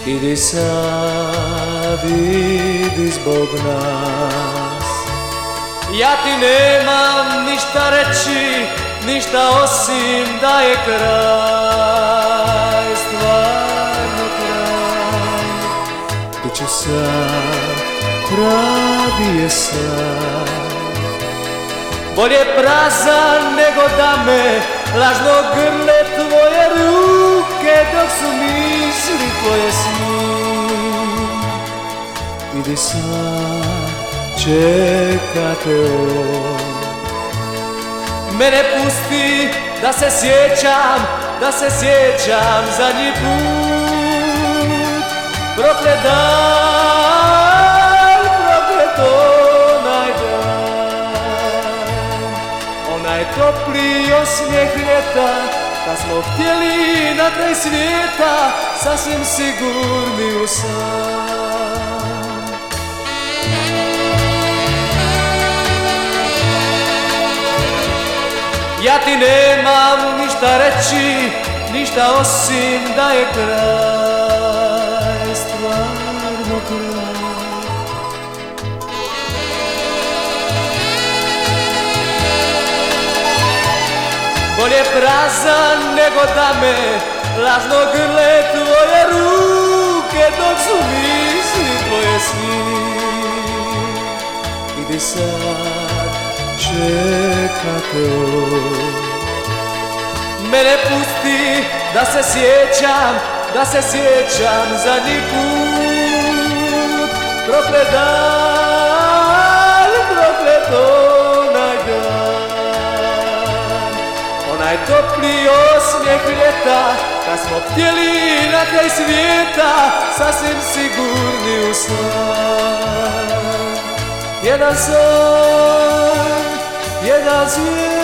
Idi sad, idi zbog nas. Ja ti nemam ništa reći, ništa osim da je kraj, stvarno kraj. Biće sad, pravi je sad. Bolje prazan nego da me lažno grle tvoje ruke dok su misli tvoje sni. Idi sad, čeka te on. Mene pusti da se sjećam zadnji put. Proklet dan, proklet onaj dan, onaj topli osmijeh ljeta, kad smo htjeli na kraj svijeta, sasvim sigurni u san. Ja ti nemam ništa reći, ništa osim da je kraj, stvarno kraj. Bolje prazan nego da me lažno grle tvoje ruke dok su misli tvoje sni. Idi sad, čeka te on. Mene pusti da se sjećam zadnji put. Proklet dan, proklet onaj dan, onaj topli osmijeh ljeta, kad smo htjeli na kraj svijeta, sasvim sigurni u san. Jedan san, jedan svijet.